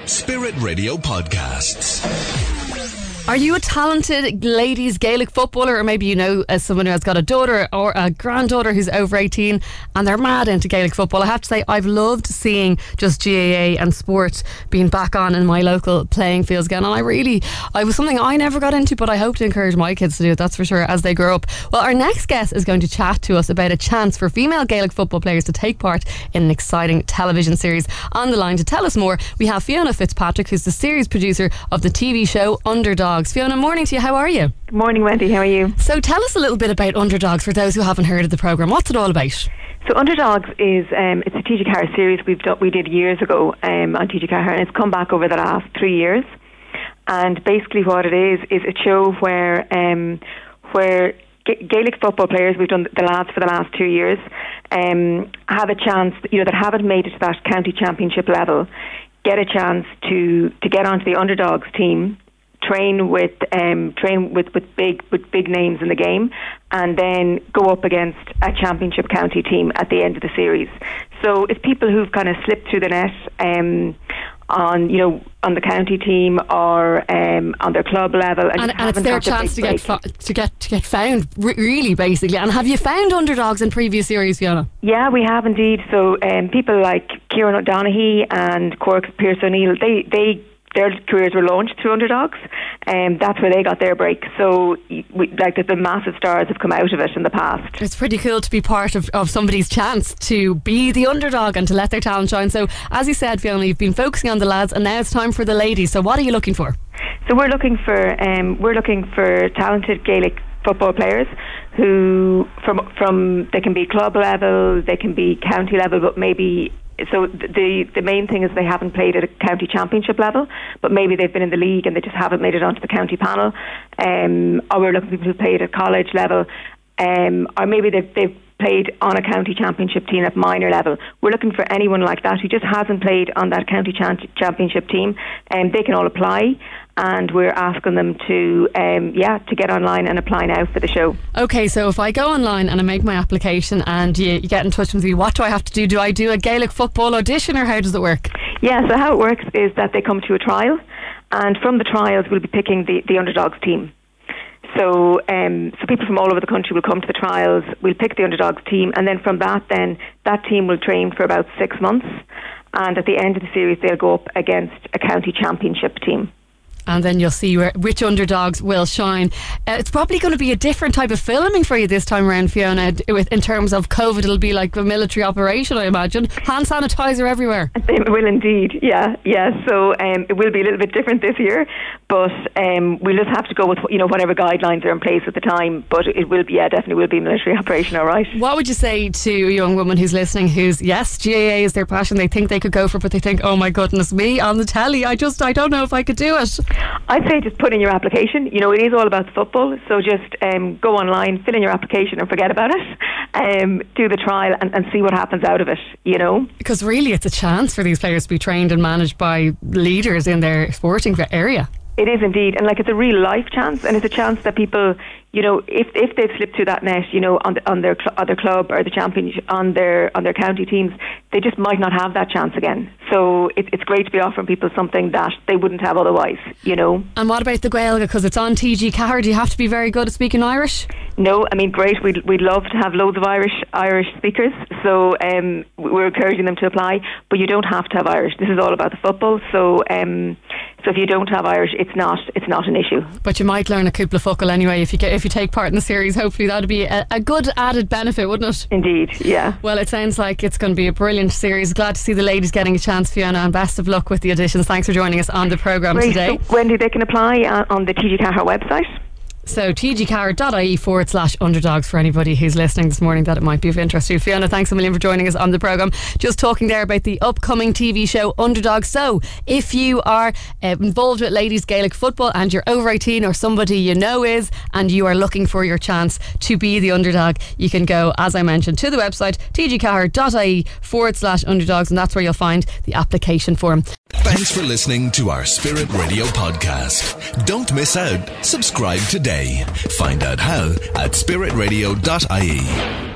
Spirit Radio Podcasts. Are you a talented ladies Gaelic footballer, or maybe you know as someone who has got a daughter or a granddaughter who's over 18 and they're mad into Gaelic football? I have to say I've loved seeing just GAA and sport being back on in my local playing fields again, and I was something I never got into, but I hope to encourage my kids to do it, that's for sure, as they grow up. Well, our next guest is going to chat to us about a chance for female Gaelic football players to take part in an exciting television series. On the line to tell us more, we have Fiona Fitzpatrick, who's the series producer of the TV show Underdogs. Fiona, morning to you. How are you? Good morning, Wendy. How are you? So tell us a little bit about Underdogs for those who haven't heard of the programme. What's it all about? So Underdogs is it's a TG Carr series we did years ago on TG Carr, and it's come back over the last 3 years. And basically what it is a show where Gaelic football players, we've done the lads for the last 2 years, have a chance, that haven't made it to that county championship level, get a chance to get onto the Underdogs team, train with big names in the game, and then go up against a championship county team at the end of the series. So it's people who've kind of slipped through the net on the county team or on their club level, and it's their chance to get found, really, basically. And have you found Underdogs in previous series, Fiona? Yeah, we have indeed. So people like Kieran O'Donoghue and Cork Pierce O'Neill, their careers were launched through Underdogs, and that's where they got their break. So the massive stars have come out of it in the past. It's pretty cool to be part of somebody's chance to be the underdog and to let their talent shine. So as you said, Fiona, you've been focusing on the lads, and now it's time for the ladies. So what are you looking for? So we're looking for talented Gaelic football players who from they can be club level, they can be county level, but maybe. So the main thing is they haven't played at a county championship level, but maybe they've been in the league and they just haven't made it onto the county panel. Or we're looking for people who played at college level, or maybe they've played on a county championship team at minor level. We're looking for anyone like that who just hasn't played on that county championship team, and they can all apply. And we're asking them to get online and apply now for the show. Okay, so if I go online and I make my application and you get in touch with me, what do I have to do? Do I do a Gaelic football audition, or how does it work? Yeah, so how it works is that they come to a trial, and from the trials we'll be picking the Underdogs team. So people from all over the country will come to the trials, we'll pick the Underdogs team, and then from that team will train for about 6 months, and at the end of the series they'll go up against a county championship team. And then you'll see which underdogs will shine. It's probably going to be a different type of filming for you this time around, Fiona. In terms of COVID, it'll be like a military operation, I imagine. Hand sanitizer everywhere. It will indeed, yeah. So it will be a little bit different this year, but we'll just have to go with whatever guidelines are in place at the time. But it will be, definitely will be a military operation, all right. What would you say to a young woman who's listening, who's, yes, GAA is their passion, they think they could go for it, but they think, oh my goodness me, on the telly, I don't know if I could do it? I'd say just put in your application. It is all about football, so just go online, fill in your application and forget about it. Do the trial and see what happens out of it, Because really it's a chance for these players to be trained and managed by leaders in their sporting area. It is indeed, and it's a real life chance, and it's a chance that people, if they've slipped through that net, on their club or the championship, on their county teams, they just might not have that chance again. So it's great to be offering people something that they wouldn't have otherwise, And what about the Gaeilge? Because it's on TG Carr. Do you have to be very good at speaking Irish? No, great. We'd love to have loads of Irish speakers. So we're encouraging them to apply, but you don't have to have Irish. This is all about the football. So if you don't have Irish, it's not an issue. But you might learn a couple of focal anyway if you take part in the series. Hopefully that'd be a good added benefit, wouldn't it? Indeed, yeah. Well, it sounds like it's going to be a brilliant series. Glad to see the ladies getting a chance, Fiona, and best of luck with the auditions. Thanks for joining us on the programme today. So Wendy, they can apply on the TG Carr website. So tgcarr.ie/underdogs for anybody who's listening this morning that it might be of interest to. Fiona, thanks a million for joining us on the programme. Just talking there about the upcoming TV show Underdogs. So if you are involved with ladies Gaelic football and you're over 18 or somebody you know is, and you are looking for your chance to be the underdog, you can go, as I mentioned, to the website tgcarr.ie/underdogs, and that's where you'll find the application form. Thanks for listening to our Spirit Radio podcast. Don't miss out. Subscribe today. Find out how at spiritradio.ie.